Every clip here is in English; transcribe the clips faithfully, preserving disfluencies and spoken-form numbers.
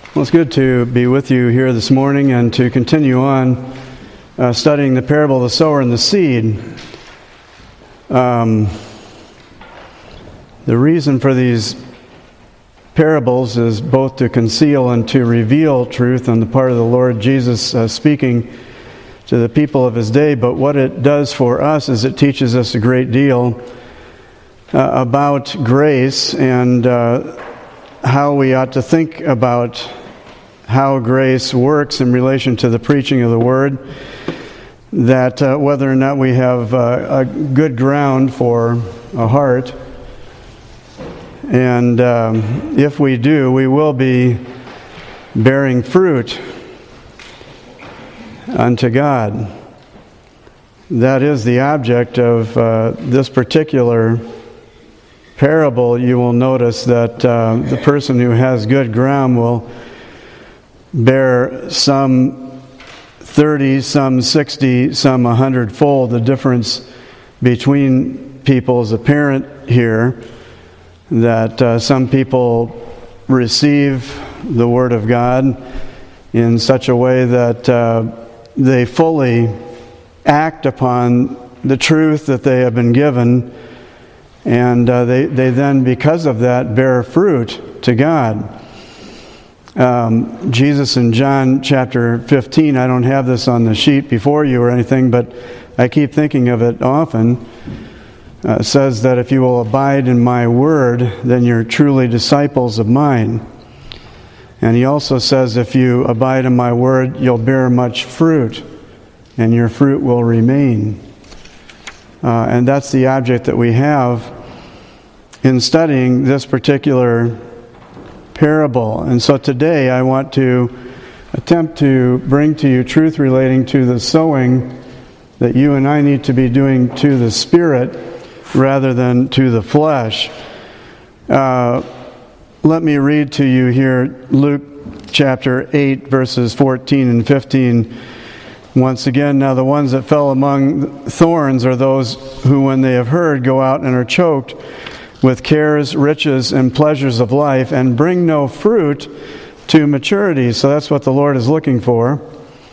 Well, it's good to be with you here this morning and to continue on uh, studying the parable of the sower and the seed. Um, the reason for these parables is both to conceal and to reveal truth on the part of the Lord Jesus uh, speaking to the people of His day. But what it does for us is it teaches us a great deal uh, about grace and uh, how we ought to think about how grace works in relation to the preaching of the Word, that uh, whether or not we have uh, a good ground for a heart, and um, if we do, we will be bearing fruit unto God. That is the object of uh, this particular parable. You will notice that uh, the person who has good ground will bear some thirty, some sixty, some a hundredfold. The difference between people is apparent here, that uh, some people receive the Word of God in such a way that uh, they fully act upon the truth that they have been given, and uh, they, they then, because of that, bear fruit to God. Um, Jesus in John chapter fifteen, I don't have this on the sheet before you or anything, but I keep thinking of it often, uh, says that if you will abide in my word, then you're truly disciples of mine. And he also says if you abide in my word, you'll bear much fruit, and your fruit will remain. Uh, and that's the object that we have in studying this particular parable. And so today I want to attempt to bring to you truth relating to the sowing that you and I need to be doing to the Spirit rather than to the flesh. Uh, let me read to you here Luke chapter eight, verses fourteen and fifteen. Once again, now the ones that fell among thorns are those who, when they have heard, go out and are choked with cares, riches, and pleasures of life, and bring no fruit to maturity. So that's what the Lord is looking for.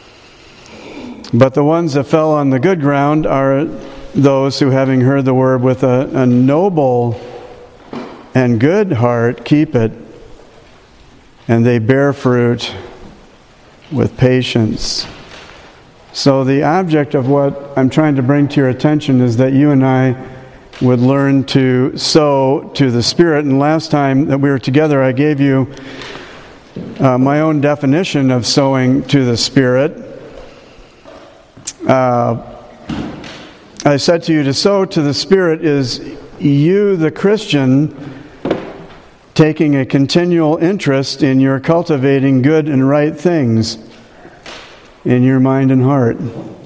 But the ones that fell on the good ground are those who, having heard the word with a, a noble and good heart, keep it, and they bear fruit with patience. So the object of what I'm trying to bring to your attention is that you and I would learn to sow to the Spirit. And last time that we were together, I gave you uh, my own definition of sowing to the Spirit. Uh, I said to you, to sow to the Spirit is you, the Christian, taking a continual interest in your cultivating good and right things in your mind and heart.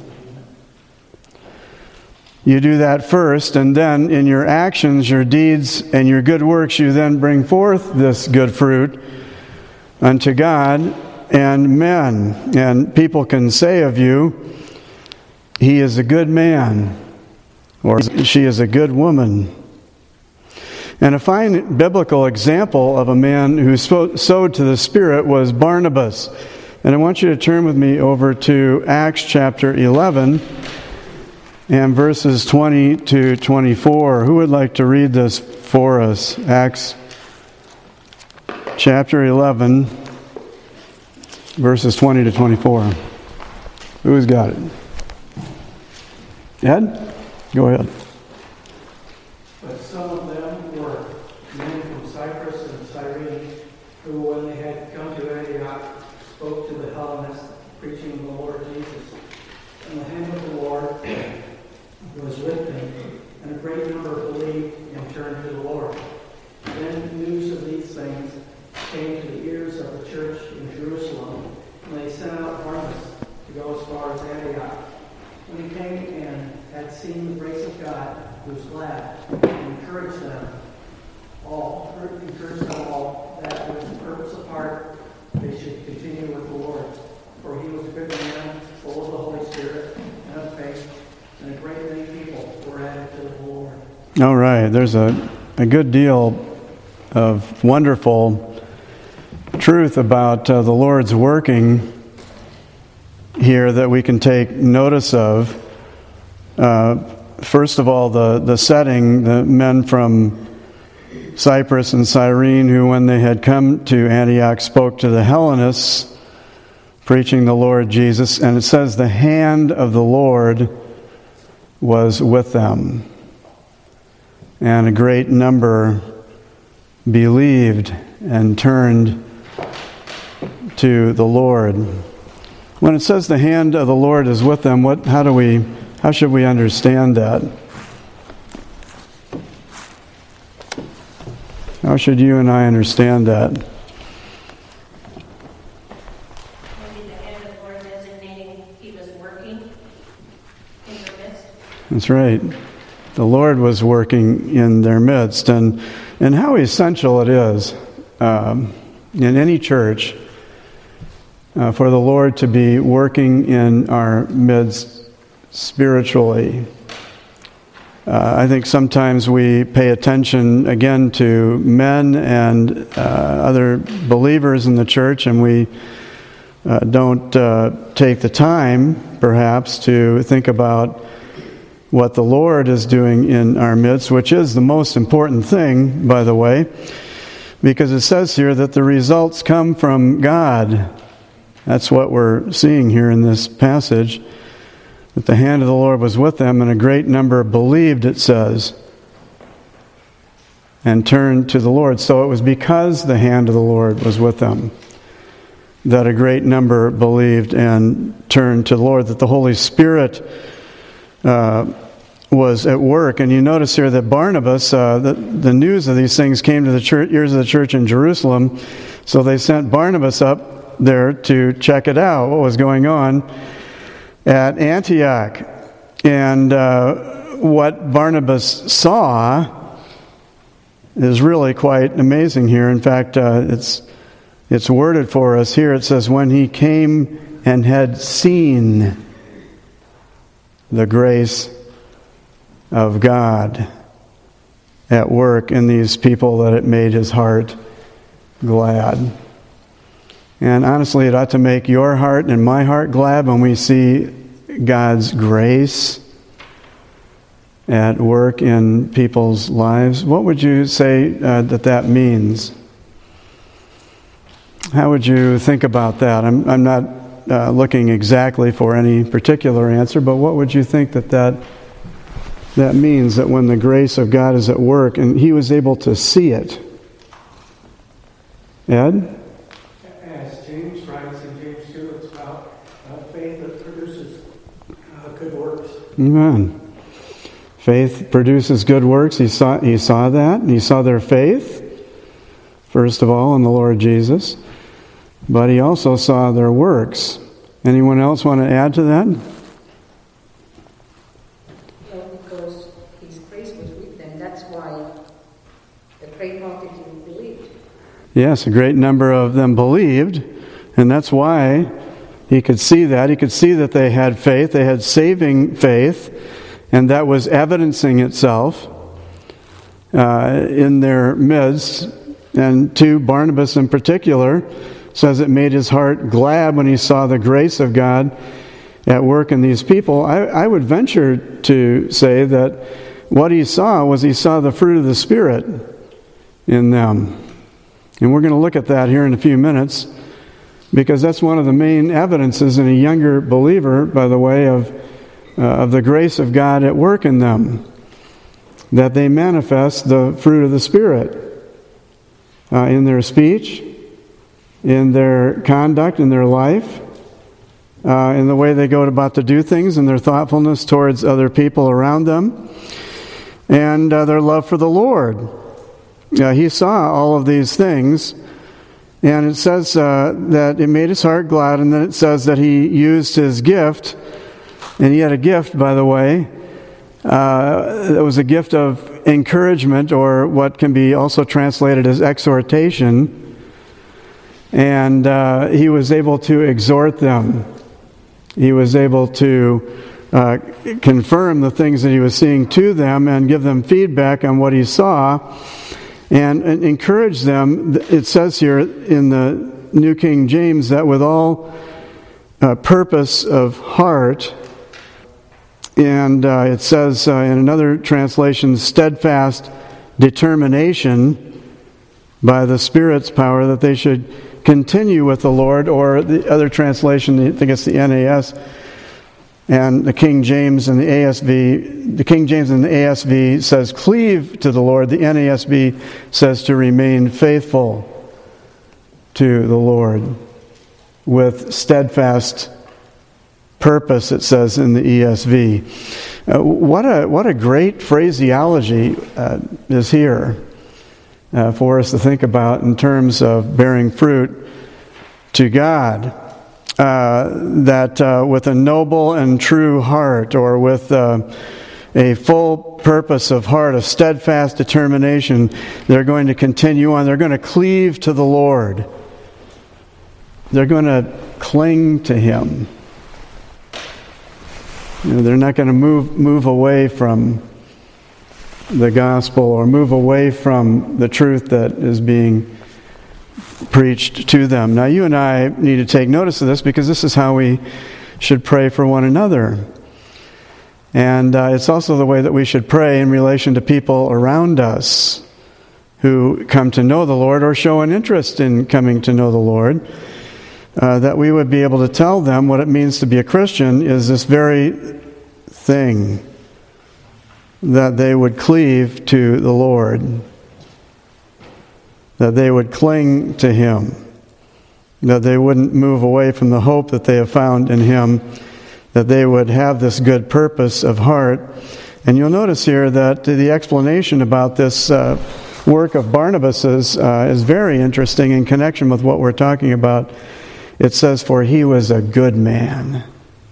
You do that first, and then in your actions, your deeds, and your good works, you then bring forth this good fruit unto God and men. And people can say of you, he is a good man, or she is a good woman. And a fine biblical example of a man who sowed to the Spirit was Barnabas. And I want you to turn with me over to Acts chapter eleven. And verses twenty to twenty-four. Who would like to read this for us? Acts chapter eleven, verses twenty to twenty-four. Who's got it? Ed? Go ahead. But some of them were men from Cyprus and Cyrene, who, when they had come to Antioch, spoke to the Hellenists, preaching the Lord Jesus. And the hand of the Lord was with them, and a great number believed and turned to the Lord. Then news of these things came to the ears of the church in Jerusalem, and they sent out Barnabas to go as far as Antioch. When he came and had seen the grace of God, he was glad, and encouraged them all, encouraged them all that with the purpose of heart they should continue with the Lord. For he was a good man, full of the Holy Spirit and of faith, and a great many people were added to the Lord. All right, there's a, a good deal of wonderful truth about uh, the Lord's working here that we can take notice of. Uh, first of all, the, the setting, the men from Cyprus and Cyrene, who when they had come to Antioch spoke to the Hellenists, preaching the Lord Jesus. And it says the hand of the Lord was with them. And a great number believed and turned to the Lord. When it says the hand of the Lord is with them, what? How do we? How should we understand that? How should you and I understand that? Maybe the hand of the Lord designating He was working in their midst. That's right. The Lord was working in their midst, and and how essential it is um, in any church uh, for the Lord to be working in our midst spiritually. Uh, I think sometimes we pay attention again to men and uh, other believers in the church, and we uh, don't uh, take the time, perhaps, to think about what the Lord is doing in our midst, which is the most important thing, by the way, because it says here that the results come from God. That's what we're seeing here in this passage, that the hand of the Lord was with them, and a great number believed, it says, and turned to the Lord. So it was because the hand of the Lord was with them that a great number believed and turned to the Lord, that the Holy Spirit Uh, was at work. And you notice here that Barnabas, uh, the, the news of these things came to the church, ears of the church in Jerusalem, so they sent Barnabas up there to check it out, what was going on at Antioch. And uh, what Barnabas saw is really quite amazing here. In fact, uh, it's it's worded for us here. It says, when he came and had seen the grace of God at work in these people, that it made his heart glad. And honestly, it ought to make your heart and my heart glad when we see God's grace at work in people's lives. What would you say uh, that that means? How would you think about that? I'm, I'm not Uh, looking exactly for any particular answer, but what would you think that, that that means, that when the grace of God is at work and he was able to see it? Ed? As James writes in James two, it's about uh, faith that produces uh, good works. Amen. Faith produces good works. He saw, he saw that, and he saw their faith, first of all, in the Lord Jesus. But he also saw their works. Anyone else want to add to that? Well, because his grace was with them, that's why the great multitude believed. Yes, a great number of them believed, and that's why he could see that. He could see that they had faith, they had saving faith, and that was evidencing itself uh, in their midst. And to Barnabas in particular, says it made his heart glad when he saw the grace of God at work in these people. I, I would venture to say that what he saw was he saw the fruit of the Spirit in them. And we're going to look at that here in a few minutes, because that's one of the main evidences in a younger believer, by the way, of, uh, of the grace of God at work in them, that they manifest the fruit of the Spirit uh, in their speech, in their conduct, in their life, uh, in the way they go about to do things, in their thoughtfulness towards other people around them, and uh, their love for the Lord. Uh, he saw all of these things, and it says uh, that it made his heart glad, and then it says that he used his gift, and he had a gift, by the way. Uh, it was a gift of encouragement, or what can be also translated as exhortation. And uh, he was able to exhort them. He was able to uh, confirm the things that he was seeing to them and give them feedback on what he saw. And, and encourage them. It says here in the New King James that with all uh, purpose of heart, and uh, it says uh, in another translation, steadfast determination by the Spirit's power, that they should continue with the Lord. Or the other translation, I think it's the N A S, and the King James and the A S V, the King James and the A S V says cleave to the Lord. The N A S B says to remain faithful to the Lord with steadfast purpose, it says in the E S V. Uh, what a what a great phraseology uh, is here uh, for us to think about in terms of bearing fruit to God. Uh, that uh, with a noble and true heart, or with uh, a full purpose of heart, a steadfast determination, they're going to continue on. They're going to cleave to the Lord. They're going to cling to Him. You know, they're not going to move move away from the gospel, or move away from the truth that is being preached to them. Now, you and I need to take notice of this, because this is how we should pray for one another. And uh, it's also the way that we should pray in relation to people around us who come to know the Lord, or show an interest in coming to know the Lord. Uh, that we would be able to tell them what it means to be a Christian is this very thing, that they would cleave to the Lord, that they would cling to Him, that they wouldn't move away from the hope that they have found in Him, that they would have this good purpose of heart. And you'll notice here that the explanation about this uh, work of Barnabas's uh, is very interesting in connection with what we're talking about. It says, for he was a good man.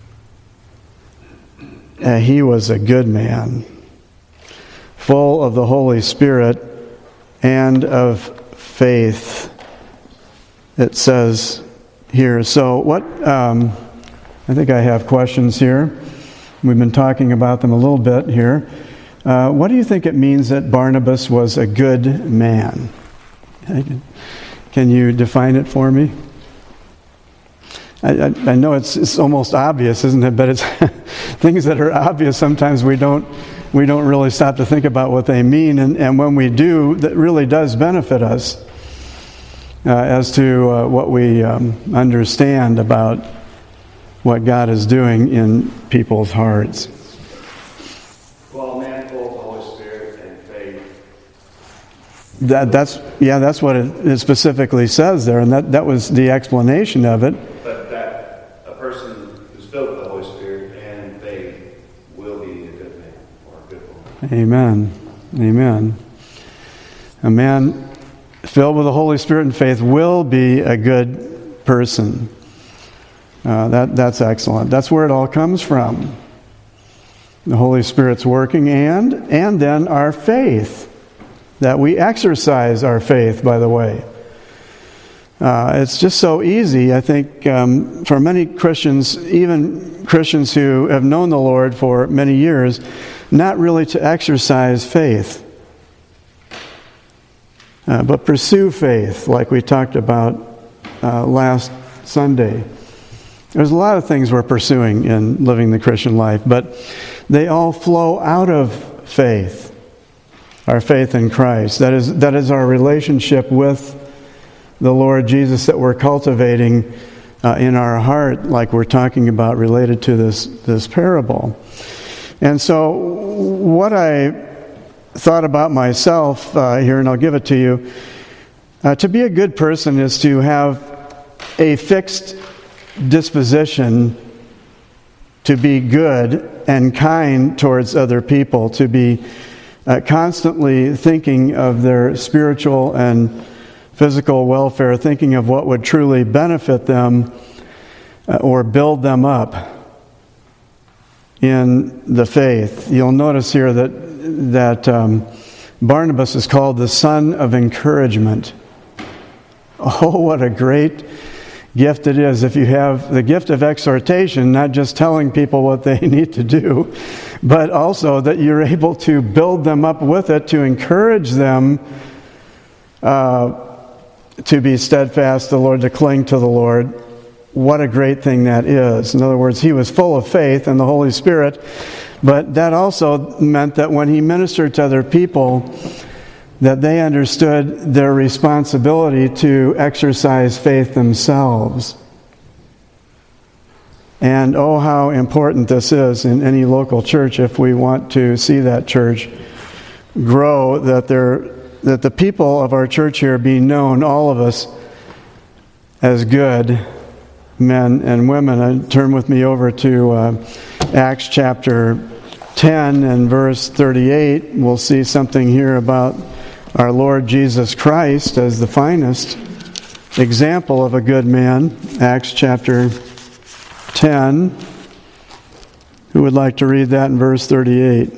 Uh, he was a good man, full of the Holy Spirit and of faith, it says here. So what, um, I think I have questions here. We've been talking about them a little bit here. Uh, what do you think it means that Barnabas was a good man? Can you define it for me? I, I, I know it's, it's almost obvious, isn't it? But it's things that are obvious, sometimes we don't we don't really stop to think about what they mean. And, and when we do, that really does benefit us uh, as to uh, what we um, understand about what God is doing in people's hearts. Well, a man full of the Holy Spirit and faith. That, that's yeah, that's what it, it specifically says there, and that, that was the explanation of it. But that a person who's filled with the Holy Spirit and faith will be a good man or a good woman. Amen. Amen. A man filled with the Holy Spirit and faith will be a good person. Uh, that that's excellent. That's where it all comes from. The Holy Spirit's working, and and then our faith, that we exercise our faith, by the way. Uh, it's just so easy, I think, um, for many Christians, even Christians who have known the Lord for many years, not really to exercise faith. Uh, but pursue faith, like we talked about uh, last Sunday. There's a lot of things we're pursuing in living the Christian life, but they all flow out of faith. Our faith in Christ. That is, that is our relationship with the Lord Jesus that we're cultivating uh, in our heart, like we're talking about related to this, this parable. And so what I thought about myself uh, here, and I'll give it to you, uh, to be a good person is to have a fixed disposition to be good and kind towards other people, to be uh, constantly thinking of their spiritual and physical welfare, thinking of what would truly benefit them uh, or build them up in the faith. You'll notice here that that um, Barnabas is called the son of encouragement. Oh, what a great gift it is if you have the gift of exhortation, not just telling people what they need to do, but also that you're able to build them up with it, to encourage them uh, to be steadfast, the Lord, to cling to the Lord. What a great thing that is. In other words, he was full of faith in the Holy Spirit, but that also meant that when he ministered to other people, that they understood their responsibility to exercise faith themselves. And oh, how important this is in any local church if we want to see that church grow, that there, that the people of our church here be known, all of us, as good men and women. And turn with me over to uh, Acts chapter ten and verse thirty-eight. We'll see something here about our Lord Jesus Christ as the finest example of a good man. Acts chapter ten. Who would like to read that in verse thirty-eight?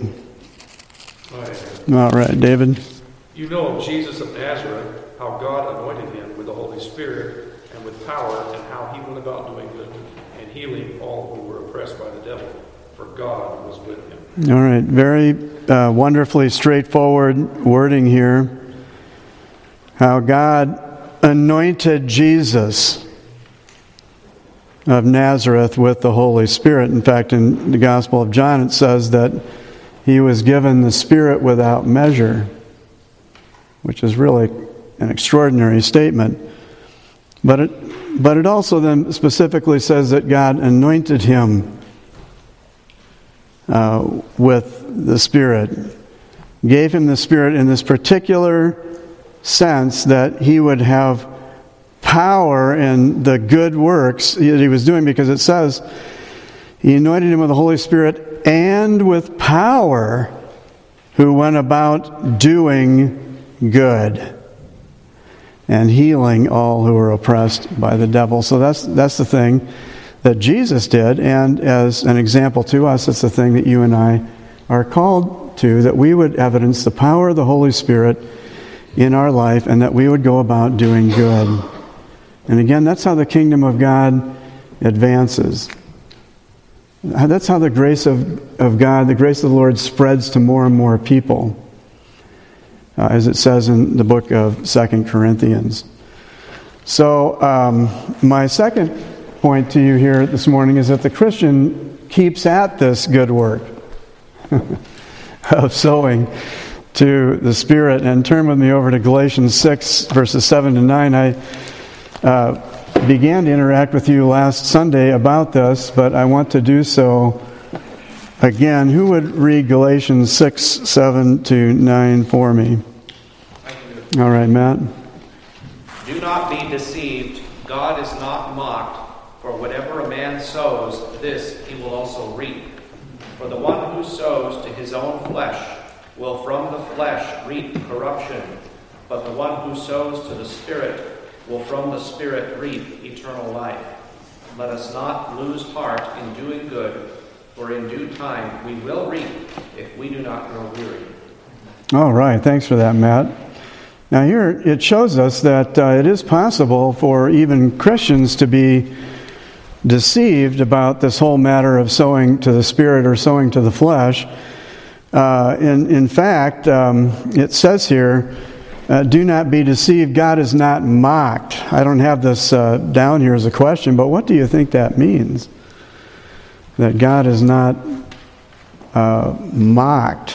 All right, David. You know of Jesus of Nazareth, how God anointed him with the Holy Spirit and with power, and how he went about doing good and healing all who were oppressed by the devil, for God was with him. All right, very uh, wonderfully straightforward wording here. How God anointed Jesus of Nazareth with the Holy Spirit. In fact, in the Gospel of John, it says that he was given the Spirit without measure, which is really an extraordinary statement. But it, but it also then specifically says that God anointed him uh, with the Spirit, gave him the Spirit in this particular sense that he would have power in the good works that he was doing, because it says he anointed him with the Holy Spirit and with power, who went about doing good and healing all who were oppressed by the devil. So that's that's the thing that Jesus did, and as an example to us, it's the thing that you and I are called to, that we would evidence the power of the Holy Spirit in our life, and that we would go about doing good. And again, that's how the kingdom of God advances. That's how the grace of, of God, the grace of the Lord, spreads to more and more people, uh, as it says in the book of Second Corinthians. So, um, my second point to you here this morning is that the Christian keeps at this good work of sowing to the Spirit. And turn with me over to Galatians six, verses seven to nine. I uh, began to interact with you last Sunday about this, but I want to do so again. Who would read Galatians six, seven to nine for me? All right, Matt. Do not be deceived. God is not mocked, for whatever a man sows, this he will also reap. For the one who sows to his own flesh will from the flesh reap corruption, but the one who sows to the Spirit will from the Spirit reap eternal life. Let us not lose heart in doing good, for in due time we will reap if we do not grow weary. All right, thanks for that, Matt. Now here it shows us that uh, it is possible for even Christians to be deceived about this whole matter of sowing to the Spirit or sowing to the flesh. Uh, in, in fact, um, it says here, Uh, do not be deceived. God is not mocked. I don't have this uh, down here as a question, but what do you think that means? That God is not uh, mocked.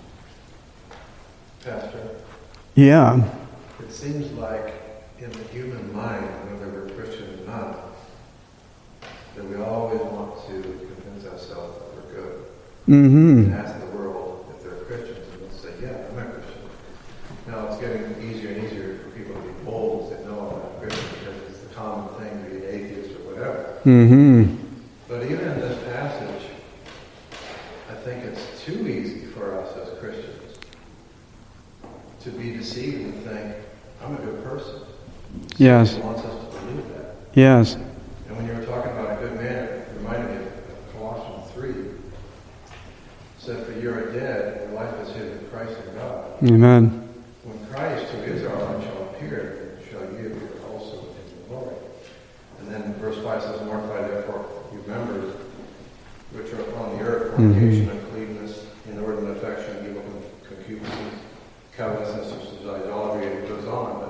Pastor? Yeah. It seems like in the human mind, whether we're Christian or not, that we always want to convince ourselves that we're good. Mm-hmm. And ask the world if they're Christians, and they'll say, yeah, I'm a Christian. Now it's getting easier and easier for people to be bold and say, no, I'm not a Christian, because it's the common thing to be an atheist or whatever. Mm-hmm. But even in this passage, I think it's too easy for us as Christians to be deceived and think, I'm a good person. Yes. He wants us to believe that. Yes. And when you were talking about a good man, it reminded me of Colossians three. It said, for you are dead, your life is hid with Christ in God. Amen. When Christ, who is our life, shall appear, shall you also in glory. And then verse five says, mortify therefore you members which are upon the earth, fornication, mm-hmm. uncleanness, inordinate affection, evil concupiscence, covetousness, which is idolatry, and it goes on.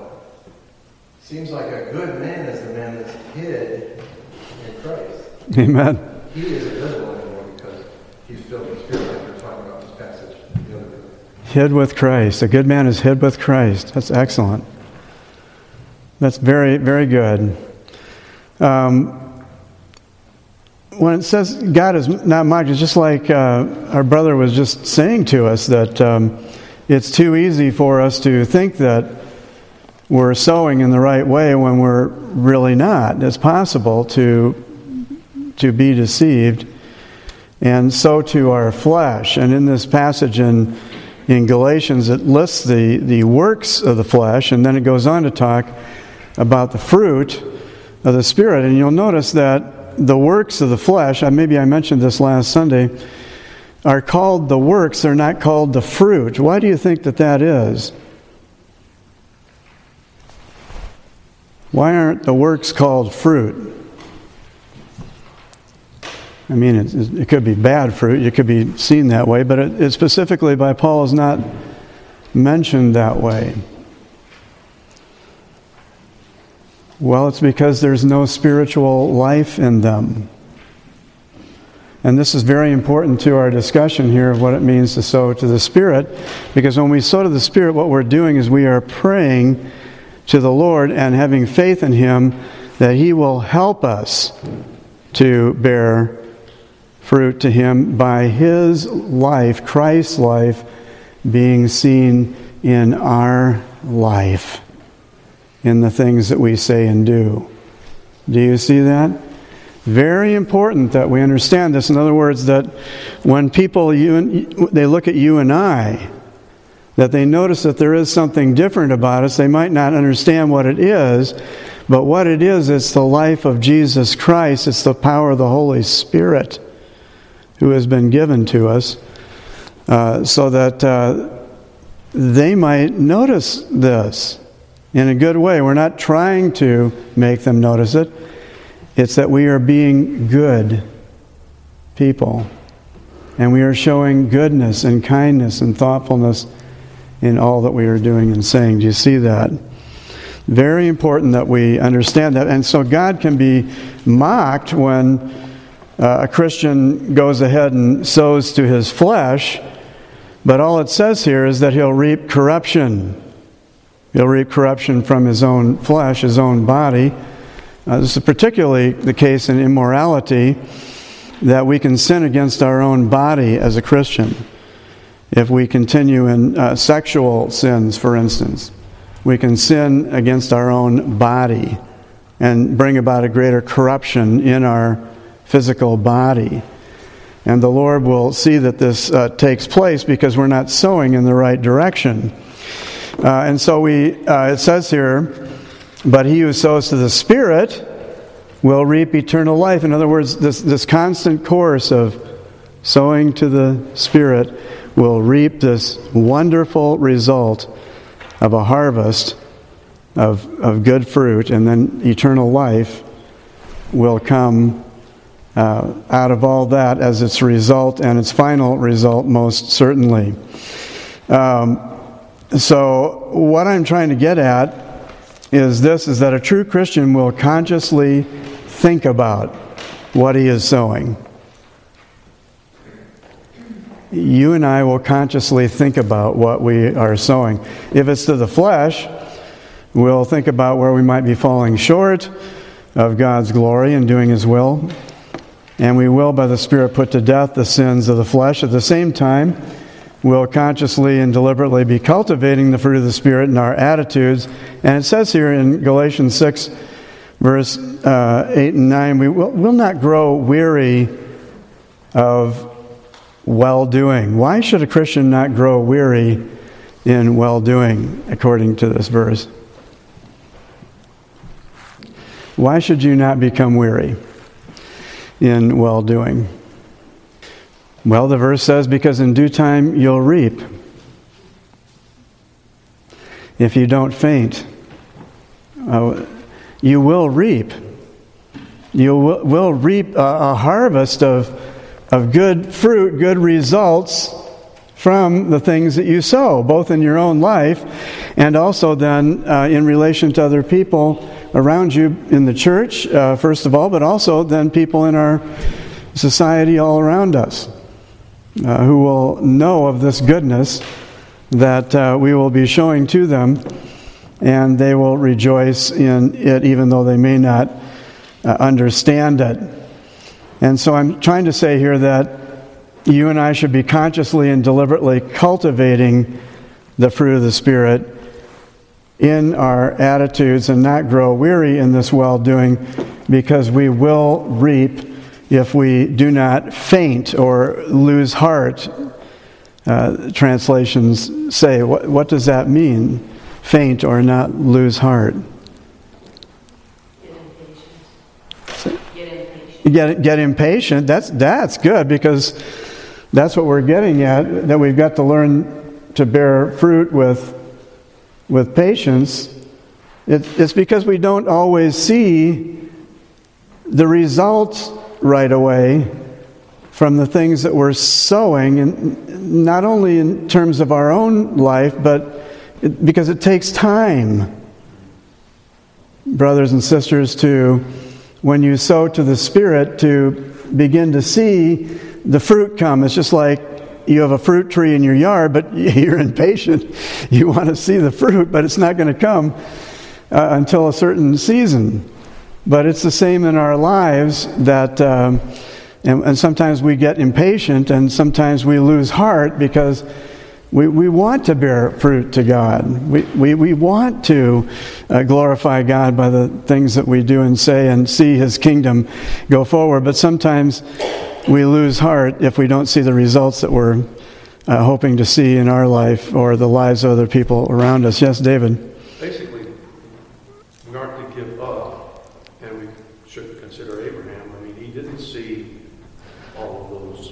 seems like a good man is the man that's hid in Christ. Amen. He is a good one anymore because he's filled with Spirit, like we're talking about this passage. The other day. Hid with Christ. A good man is hid with Christ. That's excellent. That's very, very good. Um, when it says God is not mocked, it's just like uh, our brother was just saying to us that um, it's too easy for us to think that we're sowing in the right way when we're really not. It's possible to to be deceived and sow to our flesh. And in this passage in in Galatians, it lists the, the works of the flesh, and then it goes on to talk about the fruit of the Spirit. And you'll notice that the works of the flesh, maybe I mentioned this last Sunday, are called the works. They're not called the fruit. Why do you think that that is? Why aren't the works called fruit? I mean, it, it could be bad fruit. It could be seen that way, but it, it specifically by Paul is not mentioned that way. Well, it's because there's no spiritual life in them. And this is very important to our discussion here of what it means to sow to the Spirit, because when we sow to the Spirit, what we're doing is we are praying to the Lord and having faith in Him that He will help us to bear fruit to Him by His life, Christ's life, being seen in our life, in the things that we say and do. Do you see that? Very important that we understand this. In other words, that when people, you and, they look at you and I, that they notice that there is something different about us. They might not understand what it is, but what it is, it's the life of Jesus Christ. It's the power of the Holy Spirit who has been given to us, uh, so that uh, they might notice this in a good way. We're not trying to make them notice it. It's that we are being good people, and we are showing goodness and kindness and thoughtfulness in all that we are doing and saying. Do you see that? Very important that we understand that. And so God can be mocked when uh, a Christian goes ahead and sows to his flesh, but all it says here is that he'll reap corruption. He'll reap corruption from his own flesh, his own body. Uh, this is particularly the case in immorality, that we can sin against our own body as a Christian. If we continue in uh, sexual sins, for instance, we can sin against our own body and bring about a greater corruption in our physical body. And the Lord will see that this uh, takes place because we're not sowing in the right direction. Uh, and so we, uh, it says here, but he who sows to the Spirit will reap eternal life. In other words, this, this constant course of sowing to the Spirit will reap this wonderful result of a harvest of, of good fruit, and then eternal life will come uh, out of all that as its result, and its final result most certainly. Um, so what I'm trying to get at is this, is that a true Christian will consciously think about what he is sowing. You and I will consciously think about what we are sowing. If it's to the flesh, we'll think about where we might be falling short of God's glory and doing His will. And we will, by the Spirit, put to death the sins of the flesh. At the same time, we'll consciously and deliberately be cultivating the fruit of the Spirit in our attitudes. And it says here in Galatians six, verse uh, eight and nine, we will, will not grow weary of well-doing. Why should a Christian not grow weary in well-doing, according to this verse? Why should you not become weary in well-doing? Well, the verse says, because in due time you'll reap if you don't faint. Uh, you will reap. You will, will reap a, a harvest of, of good fruit, good results from the things that you sow, both in your own life and also then uh, in relation to other people around you in the church, uh, first of all, but also then people in our society all around us uh, who will know of this goodness that uh, we will be showing to them, and they will rejoice in it even though they may not uh, understand it. And so I'm trying to say here that you and I should be consciously and deliberately cultivating the fruit of the Spirit in our attitudes and not grow weary in this well-doing, because we will reap if we do not faint or lose heart. Uh, translations say, what, what does that mean? Faint or not lose heart? Get impatient. Get, get impatient. That's, that's good, because that's what we're getting at, that we've got to learn to bear fruit with with patience. It, it's because we don't always see the results right away from the things that we're sowing, and not only in terms of our own life, but it, because it takes time, brothers and sisters, to, when you sow to the Spirit, to begin to see the fruit come. It's just like you have a fruit tree in your yard, but you're impatient. You want to see the fruit, but it's not going to come uh, until a certain season. But it's the same in our lives, that, um, and, and sometimes we get impatient, and sometimes we lose heart because we, we want to bear fruit to God. We we, we want to uh, glorify God by the things that we do and say, and see His kingdom go forward. But sometimes we lose heart if we don't see the results that we're uh, hoping to see in our life or the lives of other people around us. Yes, David? Basically, we aren't to give up, and we should consider Abraham. I mean, he didn't see all of those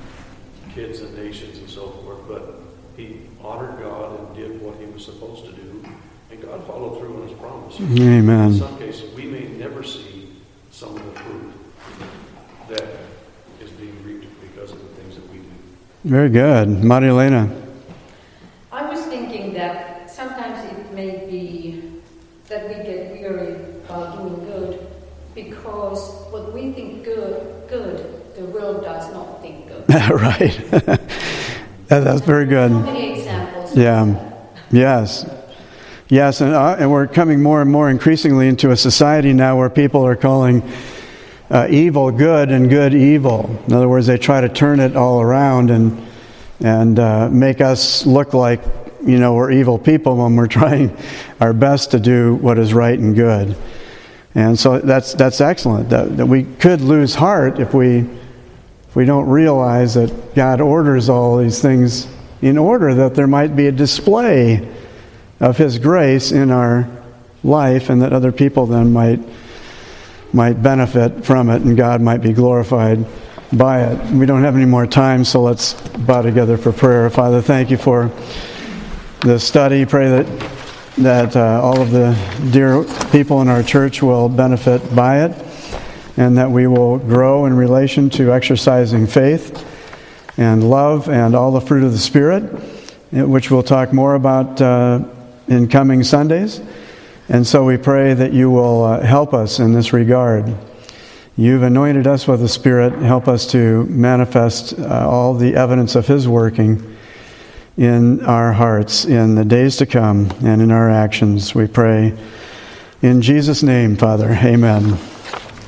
kids and nations and so forth, but he honored God and did what he was supposed to do, and God followed through on his promise. Amen. In some cases, we may never see some of the fruit that is being reaped because of the things that we do. Very good. Maria Elena. I was thinking that sometimes it may be that we get weary while doing good, because what we think good, good, the world does not think good. Right. that, that's very good. So many examples. Yeah. Yes. Yes, and, uh, and we're coming more and more increasingly into a society now where people are calling uh, evil good and good evil. In other words, they try to turn it all around and and uh, make us look like, you know, we're evil people when we're trying our best to do what is right and good. And so that's that's excellent. That, that we could lose heart if we if we don't realize that God orders all these things in order that there might be a display of His grace in our life, and that other people then might might benefit from it, and God might be glorified by it. We don't have any more time, so let's bow together for prayer. Father, thank you for the study. Pray that that uh, all of the dear people in our church will benefit by it, and that we will grow in relation to exercising faith and love and all the fruit of the Spirit, which we'll talk more about uh, in coming Sundays. And so we pray that you will uh, help us in this regard. You've anointed us with the Spirit. Help us to manifest uh, all the evidence of His working in our hearts in the days to come and in our actions. We pray in Jesus' name, Father. Amen.